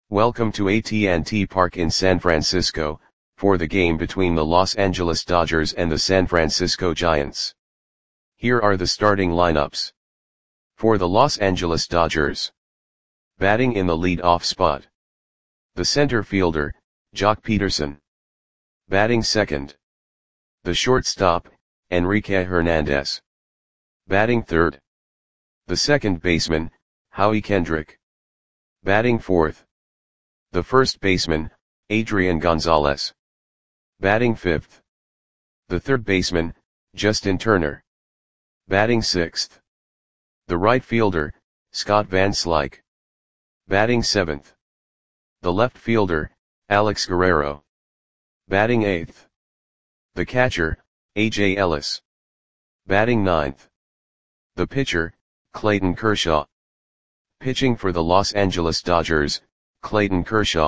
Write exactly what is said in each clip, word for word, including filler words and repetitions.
Welcome to A T and T Park in San Francisco, for the game between the Los Angeles Dodgers and the San Francisco Giants. Here are the starting lineups. For the Los Angeles Dodgers. Batting in the lead-off spot. The center fielder, Joc Pederson. Batting second. The shortstop, Enrique Hernandez. Batting third. The second baseman, Howie Kendrick. Batting fourth. The first baseman, Adrian Gonzalez. Batting fifth. The third baseman, Justin Turner. Batting sixth. The right fielder, Scott Van Slyke. Batting seventh. The left fielder, Alex Guerrero. Batting eighth. The catcher, A J Ellis. Batting ninth. The pitcher, Clayton Kershaw. Pitching for the Los Angeles Dodgers, Clayton Kershaw.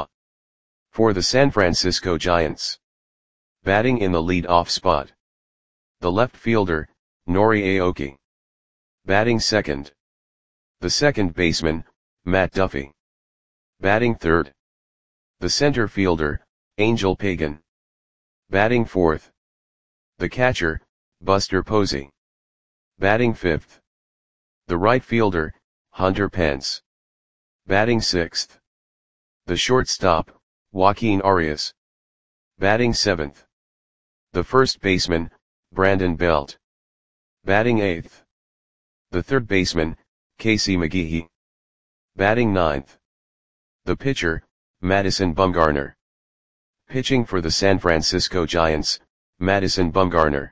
For the San Francisco Giants. Batting in the lead-off spot. The left fielder, Nori Aoki. Batting second. The second baseman, Matt Duffy. Batting third. The center fielder, Angel Pagan. Batting fourth. The catcher, Buster Posey. Batting fifth. The right fielder, Hunter Pence. Batting sixth. The shortstop, Joaquin Arias. Batting seventh. The first baseman, Brandon Belt. Batting eighth. The third baseman, Casey McGehee. Batting ninth. The pitcher, Madison Bumgarner. Pitching for the San Francisco Giants, Madison Bumgarner.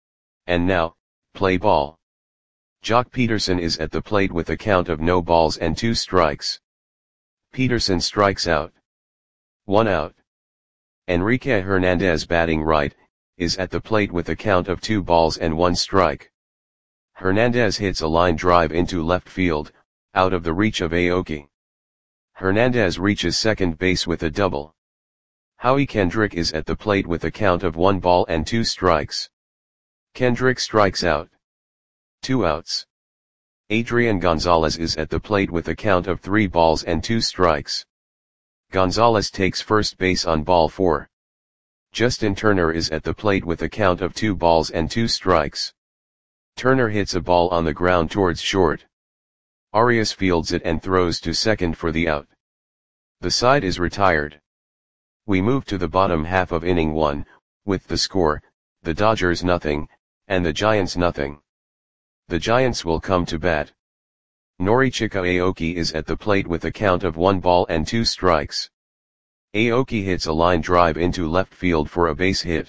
And now, play ball. Joc Pederson is at the plate with a count of no balls and two strikes. Pederson strikes out. One out. Enrique Hernandez, batting right, is at the plate with a count of two balls and one strike. Hernandez hits a line drive into left field, out of the reach of Aoki. Hernandez reaches second base with a double. Howie Kendrick is at the plate with a count of one ball and two strikes. Kendrick strikes out. Two outs. Adrian Gonzalez is at the plate with a count of three balls and two strikes. Gonzalez takes first base on ball four. Justin Turner is at the plate with a count of two balls and two strikes. Turner hits a ball on the ground towards short. Arias fields it and throws to second for the out. The side is retired. We move to the bottom half of inning one, with the score, the Dodgers nothing, and the Giants nothing. The Giants will come to bat. Norichika Aoki is at the plate with a count of one ball and two strikes. Aoki hits a line drive into left field for a base hit.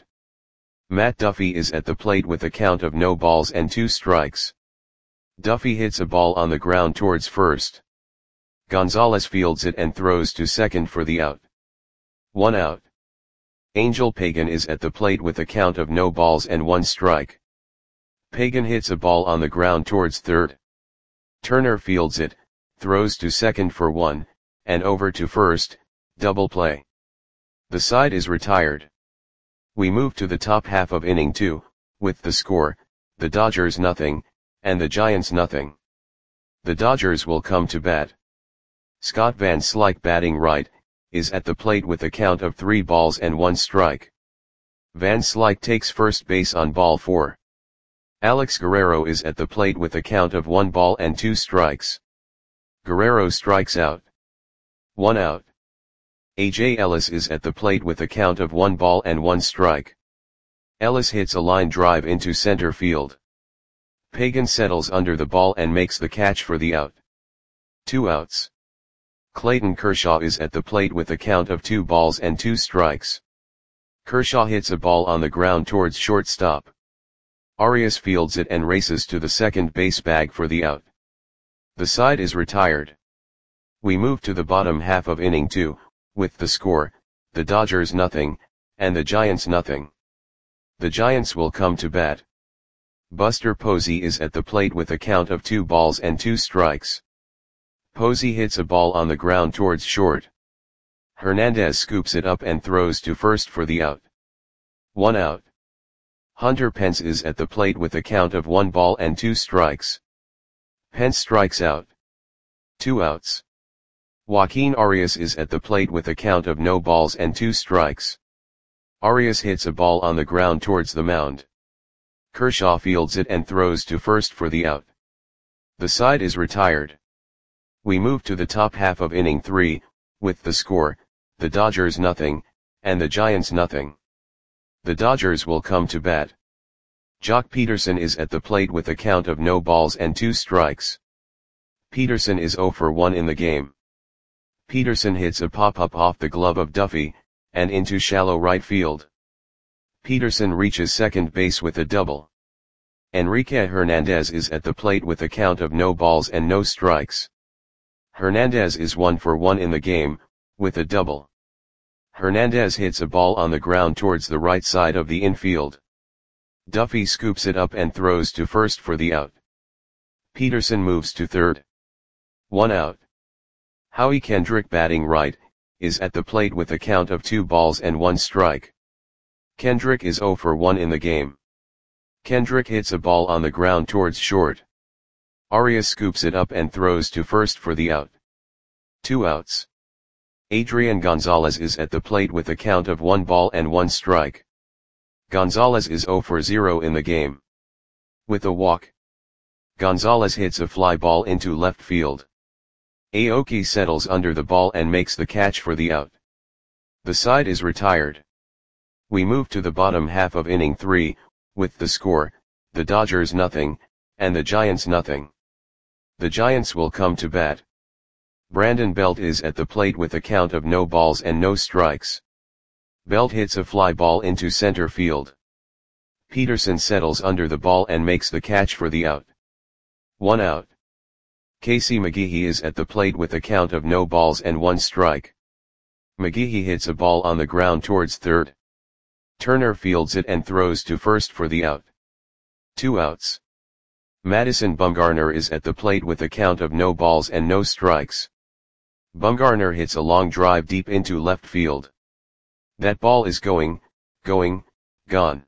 Matt Duffy is at the plate with a count of no balls and two strikes. Duffy hits a ball on the ground towards first. Gonzalez fields it and throws to second for the out. One out. Angel Pagan is at the plate with a count of no balls and one strike. Pagan hits a ball on the ground towards third. Turner fields it, throws to second for one, and over to first, double play. The side is retired. We move to the top half of inning two, with the score, the Dodgers nothing, and the Giants nothing. The Dodgers will come to bat. Scott Van Slyke, batting right, is at the plate with a count of three balls and one strike. Van Slyke takes first base on ball four. Alex Guerrero is at the plate with a count of one ball and two strikes. Guerrero strikes out. One out. A J Ellis is at the plate with a count of one ball and one strike. Ellis hits a line drive into center field. Pagan settles under the ball and makes the catch for the out. Two outs. Clayton Kershaw is at the plate with a count of two balls and two strikes. Kershaw hits a ball on the ground towards shortstop. Arias fields it and races to the second base bag for the out. The side is retired. We move to the bottom half of inning two, with the score, the Dodgers nothing, and the Giants nothing. The Giants will come to bat. Buster Posey is at the plate with a count of two balls and two strikes. Posey hits a ball on the ground towards short. Hernandez scoops it up and throws to first for the out. One out. Hunter Pence is at the plate with a count of one ball and two strikes. Pence strikes out. Two outs. Joaquin Arias is at the plate with a count of no balls and two strikes. Arias hits a ball on the ground towards the mound. Kershaw fields it and throws to first for the out. The side is retired. We move to the top half of inning three, with the score, the Dodgers nothing, and the Giants nothing. The Dodgers will come to bat. Joc Pederson is at the plate with a count of no balls and two strikes. Pederson is zero for one in the game. Pederson hits a pop-up off the glove of Duffy, and into shallow right field. Pederson reaches second base with a double. Enrique Hernandez is at the plate with a count of no balls and no strikes. Hernandez is one for one in the game, with a double. Hernandez hits a ball on the ground towards the right side of the infield. Duffy scoops it up and throws to first for the out. Pederson moves to third. One out. Howie Kendrick, batting right, is at the plate with a count of two balls and one strike. Kendrick is zero for one in the game. Kendrick hits a ball on the ground towards short. Arias scoops it up and throws to first for the out. Two outs. Adrian Gonzalez is at the plate with a count of one ball and one strike. Gonzalez is zero for zero in the game. With a walk, Gonzalez hits a fly ball into left field. Aoki settles under the ball and makes the catch for the out. The side is retired. We move to the bottom half of inning three, with the score, the Dodgers nothing, and the Giants nothing. The Giants will come to bat. Brandon Belt is at the plate with a count of no balls and no strikes. Belt hits a fly ball into center field. Pederson settles under the ball and makes the catch for the out. One out. Casey McGehee is at the plate with a count of no balls and one strike. McGehee hits a ball on the ground towards third. Turner fields it and throws to first for the out. Two outs. Madison Bumgarner is at the plate with a count of no balls and no strikes. Bumgarner hits a long drive deep into left field. That ball is going, going, gone.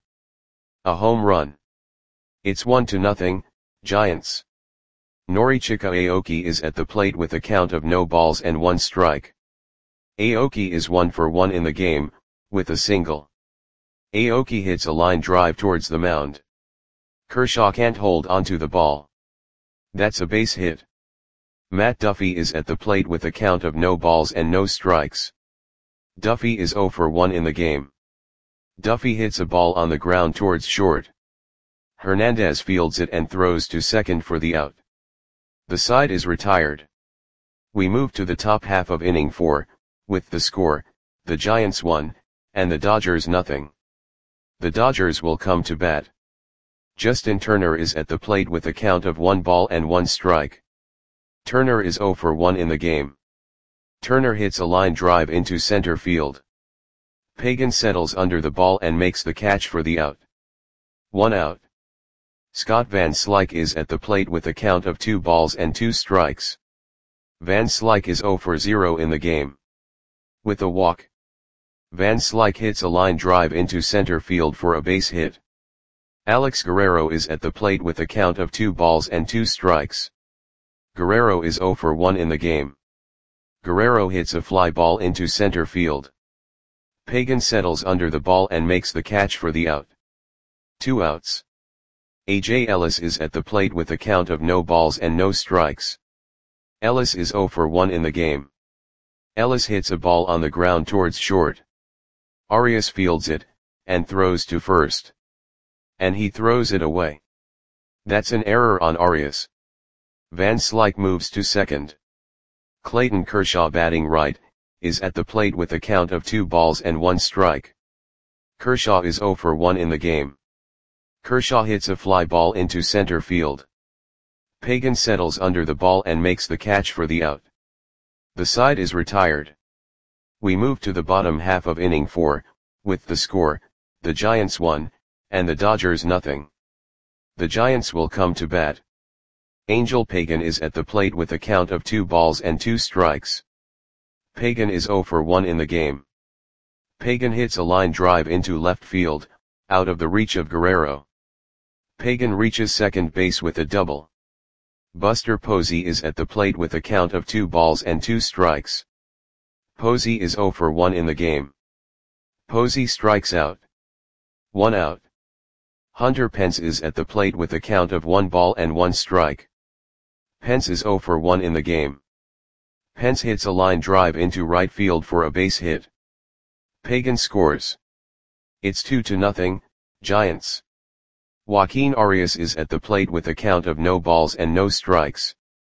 A home run. It's one to nothing, Giants. Norichika Aoki is at the plate with a count of no balls and one strike. Aoki is one for one in the game, with a single. Aoki hits a line drive towards the mound. Kershaw can't hold onto the ball. That's a base hit. Matt Duffy is at the plate with a count of no balls and no strikes. Duffy is zero for one in the game. Duffy hits a ball on the ground towards short. Hernandez fields it and throws to second for the out. The side is retired. We move to the top half of inning four, with the score, the Giants one, and the Dodgers nothing. The Dodgers will come to bat. Justin Turner is at the plate with a count of one ball and one strike. Turner is zero for one in the game. Turner hits a line drive into center field. Pagan settles under the ball and makes the catch for the out. One out. Scott Van Slyke is at the plate with a count of two balls and two strikes. Van Slyke is zero for zero in the game. With a walk, Van Slyke hits a line drive into center field for a base hit. Alex Guerrero is at the plate with a count of two balls and two strikes. Guerrero is zero for one in the game. Guerrero hits a fly ball into center field. Pagan settles under the ball and makes the catch for the out. Two outs. A J Ellis is at the plate with a count of no balls and no strikes. Ellis is zero for one in the game. Ellis hits a ball on the ground towards short. Arias fields it, and throws to first. And he throws it away. That's an error on Arias. Van Slyke moves to second. Clayton Kershaw, batting right, is at the plate with a count of two balls and one strike. Kershaw is zero for one in the game. Kershaw hits a fly ball into center field. Pagan settles under the ball and makes the catch for the out. The side is retired. We move to the bottom half of inning four, with the score, the Giants one, and the Dodgers nothing. The Giants will come to bat. Angel Pagan is at the plate with a count of two balls and two strikes. Pagan is zero for one in the game. Pagan hits a line drive into left field, out of the reach of Guerrero. Pagan reaches second base with a double. Buster Posey is at the plate with a count of two balls and two strikes. Posey is zero for one in the game. Posey strikes out. One out. Hunter Pence is at the plate with a count of one ball and one strike. Pence is zero for one in the game. Pence hits a line drive into right field for a base hit. Pagan scores. It's two to nothing, Giants. Joaquin Arias is at the plate with a count of no balls and no strikes.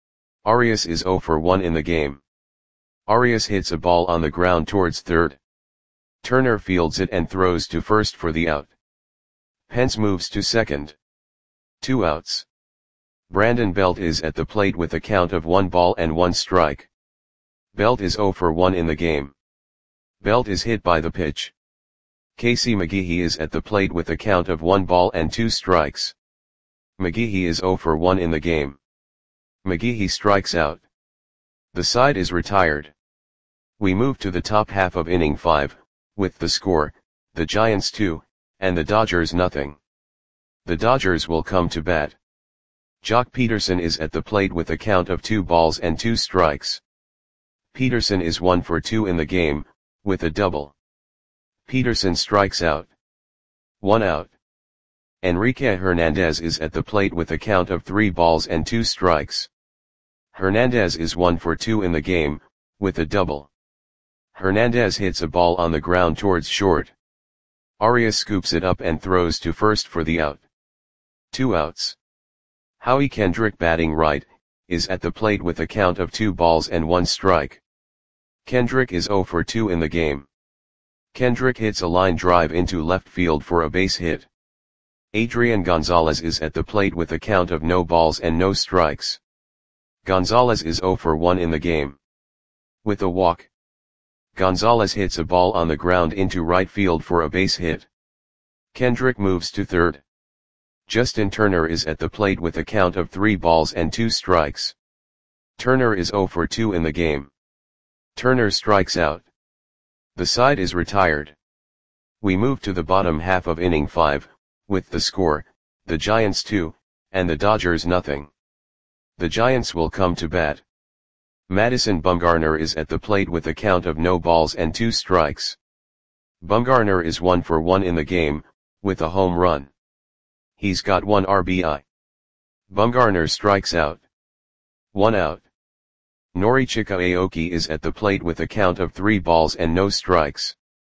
Arias is zero for one in the game. Arias hits a ball on the ground towards third. Turner fields it and throws to first for the out. Pence moves to second. Two outs. Brandon Belt is at the plate with a count of one ball and one strike. Belt is zero for one in the game. Belt is hit by the pitch. Casey McGehee is at the plate with a count of one ball and two strikes. McGehee is zero for one in the game. McGehee strikes out. The side is retired. We move to the top half of inning five, with the score, the Giants two, and the Dodgers nothing. The Dodgers will come to bat. Jock Peterson is at the plate with a count of two balls and two strikes. Peterson is one for two in the game, with a double. Peterson strikes out. One out. Enrique Hernandez is at the plate with a count of three balls and two strikes. Hernandez is one for two in the game, with a double. Hernandez hits a ball on the ground towards short. Arias scoops it up and throws to first for the out. Two outs. Howie Kendrick, batting right, is at the plate with a count of two balls and one strike. Kendrick is zero for two in the game. Kendrick hits a line drive into left field for a base hit. Adrian Gonzalez is at the plate with a count of no balls and no strikes. Gonzalez is zero for one in the game. With a walk. Gonzalez hits a ball on the ground into right field for a base hit. Kendrick moves to third. Justin Turner is at the plate with a count of three balls and two strikes. Turner is zero for two in the game. Turner strikes out. The side is retired. We move to the bottom half of inning five, with the score, the Giants two, and the Dodgers nothing. The Giants will come to bat. Madison Bumgarner is at the plate with a count of no balls and two strikes. Bumgarner is one for one in the game, with a home run. He's got one R B I. Bumgarner strikes out. One out. Norichika Aoki is at the plate with a count of three balls and no strikes.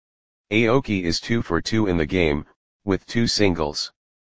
Aoki is two for two in the game, with two singles.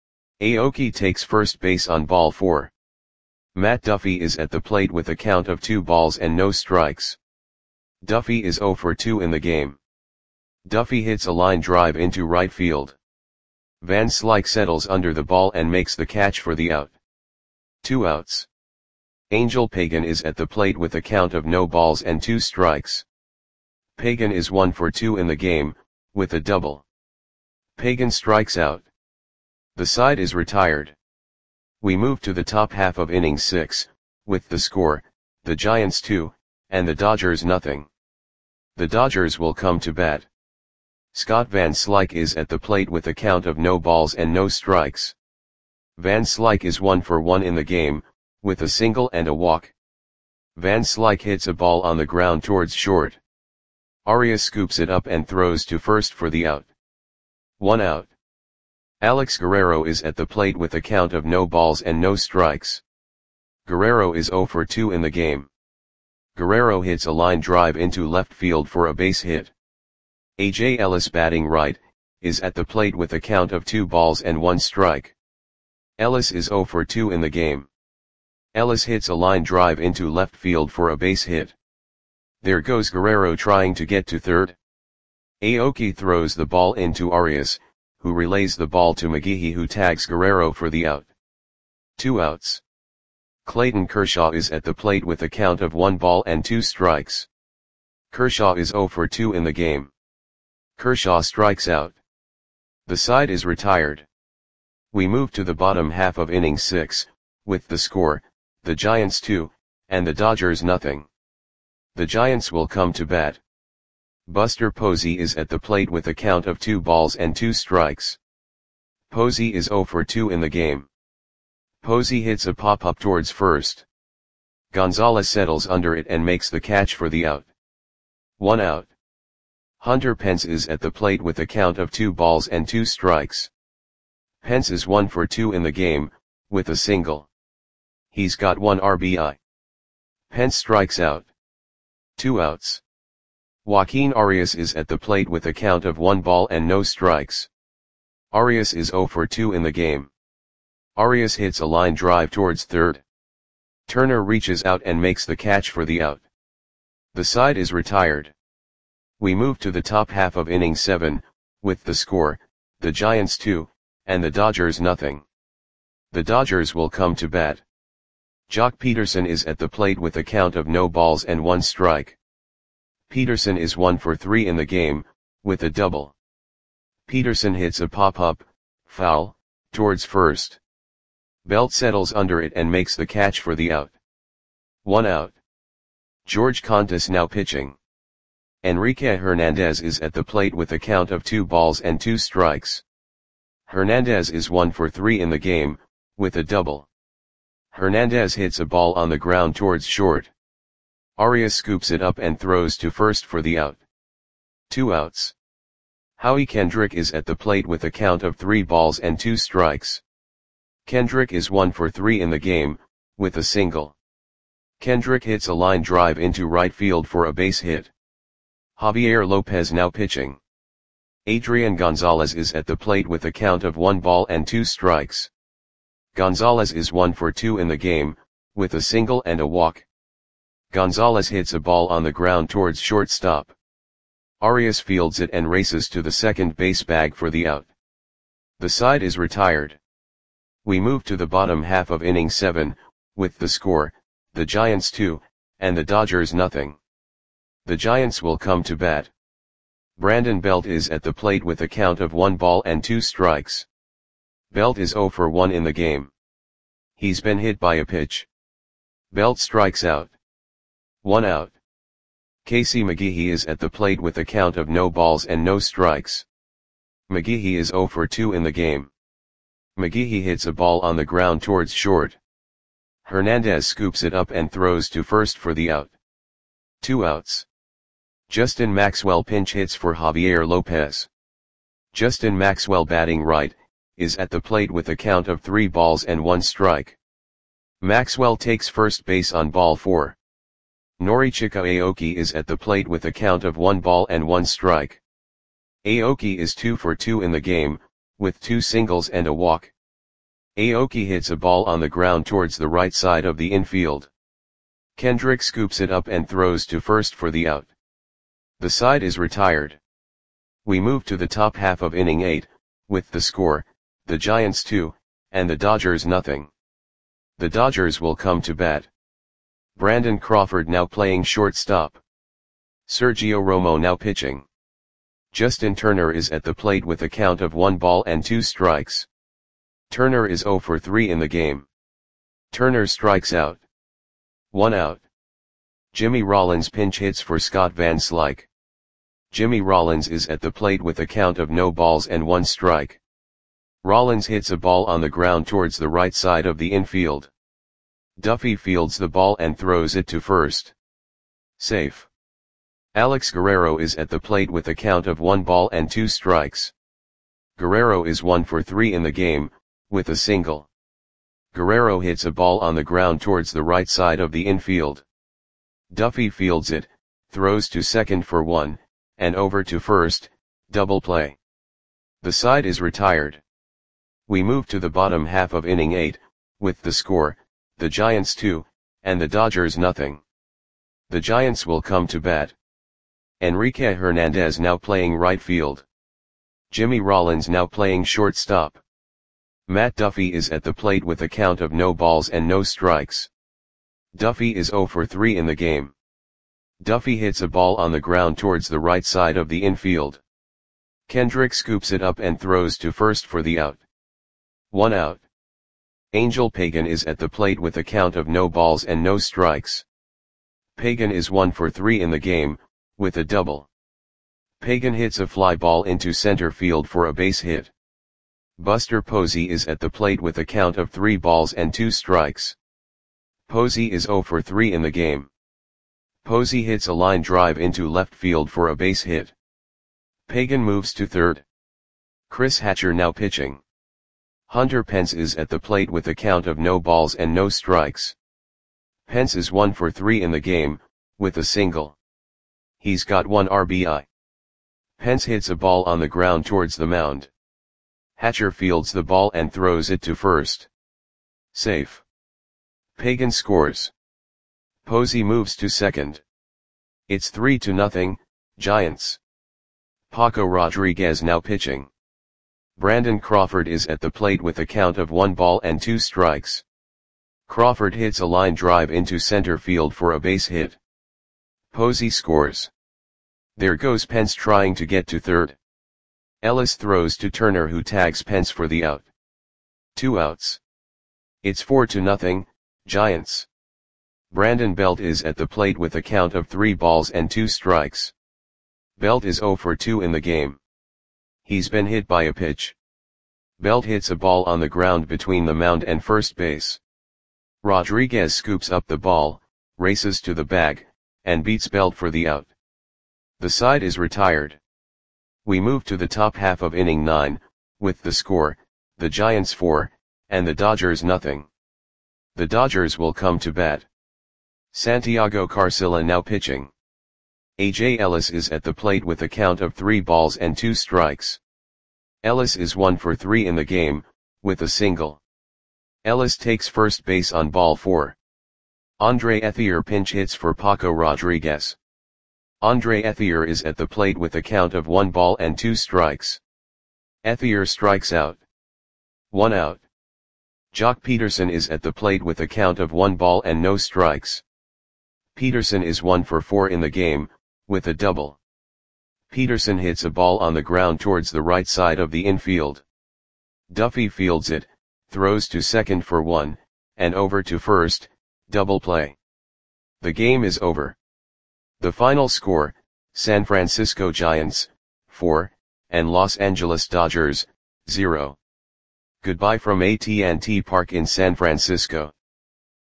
Aoki takes first base on ball four. Matt Duffy is at the plate with a count of two balls and no strikes. Duffy is zero for two in the game. Duffy hits a line drive into right field. Van Slyke settles under the ball and makes the catch for the out. Two outs. Angel Pagan is at the plate with a count of no balls and two strikes. Pagan is one for two in the game, with a double. Pagan strikes out. The side is retired. We move to the top half of inning six, with the score, the Giants two, and the Dodgers nothing. The Dodgers will come to bat. Scott Van Slyke is at the plate with a count of no balls and no strikes. Van Slyke is one for one in the game, with a single and a walk. Van Slyke hits a ball on the ground towards short. Arias scoops it up and throws to first for the out. One out. Alex Guerrero is at the plate with a count of no balls and no strikes. Guerrero is zero for two in the game. Guerrero hits a line drive into left field for a base hit. A J Ellis, batting right, is at the plate with a count of two balls and one strike. Ellis is zero for two in the game. Ellis hits a line drive into left field for a base hit. There goes Guerrero trying to get to third. Aoki throws the ball into Arias, who relays the ball to McGehee, who tags Guerrero for the out. Two outs. Clayton Kershaw is at the plate with a count of one ball and two strikes. Kershaw is zero for two in the game. Kershaw strikes out. The side is retired. We move to the bottom half of inning six, with the score, the Giants two, and the Dodgers nothing. The Giants will come to bat. Buster Posey is at the plate with a count of two balls and two strikes. Posey is zero for two in the game. Posey hits a pop-up towards first. Gonzalez settles under it and makes the catch for the out. One out. Hunter Pence is at the plate with a count of two balls and two strikes. Pence is one for two in the game, with a single. He's got one R B I. Pence strikes out. Two outs. Joaquin Arias is at the plate with a count of one ball and no strikes. Arias is zero for two in the game. Arias hits a line drive towards third. Turner reaches out and makes the catch for the out. The side is retired. We move to the top half of inning seven, with the score, the Giants two, and the Dodgers nothing. The Dodgers will come to bat. Jock Peterson is at the plate with a count of no balls and one strike. Peterson is one for three in the game, with a double. Peterson hits a pop-up, foul, towards first. Belt settles under it and makes the catch for the out. One out. George Contis now pitching. Enrique Hernandez is at the plate with a count of two balls and two strikes. Hernandez is one for three in the game, with a double. Hernandez hits a ball on the ground towards short. Arias scoops it up and throws to first for the out. Two outs. Howie Kendrick is at the plate with a count of three balls and two strikes. Kendrick is one for three in the game, with a single. Kendrick hits a line drive into right field for a base hit. Javier Lopez now pitching. Adrian Gonzalez is at the plate with a count of one ball and two strikes. Gonzalez is one for two in the game, with a single and a walk. Gonzalez hits a ball on the ground towards shortstop. Arias fields it and races to the second base bag for the out. The side is retired. We move to the bottom half of inning seven, with the score, the Giants two, and the Dodgers nothing. The Giants will come to bat. Brandon Belt is at the plate with a count of one ball and two strikes. Belt is zero for one in the game. He's been hit by a pitch. Belt strikes out. One out. Casey McGehee is at the plate with a count of no balls and no strikes. McGehee is zero for two in the game. McGehee hits a ball on the ground towards short. Hernandez scoops it up and throws to first for the out. Two outs. Justin Maxwell pinch hits for Javier Lopez. Justin Maxwell, batting right, is at the plate with a count of three balls and one strike. Maxwell takes first base on ball four. Norichika Aoki is at the plate with a count of one ball and one strike. Aoki is two for two in the game, with two singles and a walk. Aoki hits a ball on the ground towards the right side of the infield. Kendrick scoops it up and throws to first for the out. The side is retired. We move to the top half of inning eight, with the score, the Giants two, and the Dodgers nothing. The Dodgers will come to bat. Brandon Crawford now playing shortstop. Sergio Romo now pitching. Justin Turner is at the plate with a count of one ball and two strikes. Turner is zero for three in the game. Turner strikes out. One out. Jimmy Rollins pinch hits for Scott Van Slyke. Jimmy Rollins is at the plate with a count of no balls and one strike. Rollins hits a ball on the ground towards the right side of the infield. Duffy fields the ball and throws it to first. Safe. Alex Guerrero is at the plate with a count of one ball and two strikes. Guerrero is one for three in the game, with a single. Guerrero hits a ball on the ground towards the right side of the infield. Duffy fields it, throws to second for one, and over to first, double play. The side is retired. We move to the bottom half of inning eight, with the score, the Giants two, and the Dodgers nothing. The Giants will come to bat. Enrique Hernandez now playing right field. Jimmy Rollins now playing shortstop. Matt Duffy is at the plate with a count of no balls and no strikes. Duffy is zero for three in the game. Duffy hits a ball on the ground towards the right side of the infield. Kendrick scoops it up and throws to first for the out. One out. Angel Pagan is at the plate with a count of no balls and no strikes. Pagan is one for three in the game, with a double. Pagan hits a fly ball into center field for a base hit. Buster Posey is at the plate with a count of three balls and two strikes. Posey is zero for three in the game. Posey hits a line drive into left field for a base hit. Pagan moves to third. Chris Hatcher now pitching. Hunter Pence is at the plate with a count of no balls and no strikes. Pence is one for three in the game, with a single. He's got one R B I. Pence hits a ball on the ground towards the mound. Hatcher fields the ball and throws it to first. Safe. Pagan scores. Posey moves to second. It's three to nothing, Giants. Paco Rodriguez now pitching. Brandon Crawford is at the plate with a count of one ball and two strikes. Crawford hits a line drive into center field for a base hit. Posey scores. There goes Pence trying to get to third. Ellis throws to Turner, who tags Pence for the out. Two outs. It's four to nothing, Giants. Brandon Belt is at the plate with a count of three balls and two strikes. Belt is zero for two in the game. He's been hit by a pitch. Belt hits a ball on the ground between the mound and first base. Rodriguez scoops up the ball, races to the bag, and beats Belt for the out. The side is retired. We move to the top half of inning nine, with the score, the Giants four, and the Dodgers nothing. The Dodgers will come to bat. Santiago Carcilla now pitching. A J Ellis is at the plate with a count of three balls and two strikes. Ellis is one for three in the game, with a single. Ellis takes first base on ball four. Andre Ethier pinch hits for Paco Rodriguez. Andre Ethier is at the plate with a count of one ball and two strikes. Ethier strikes out. One out. Jock Peterson is at the plate with a count of one ball and no strikes. Peterson is one for four in the game, with a double. Peterson hits a ball on the ground towards the right side of the infield. Duffy fields it, throws to second for one, and over to first, double play. The game is over. The final score, San Francisco Giants, four, and Los Angeles Dodgers, zero. Goodbye from A T and T Park in San Francisco.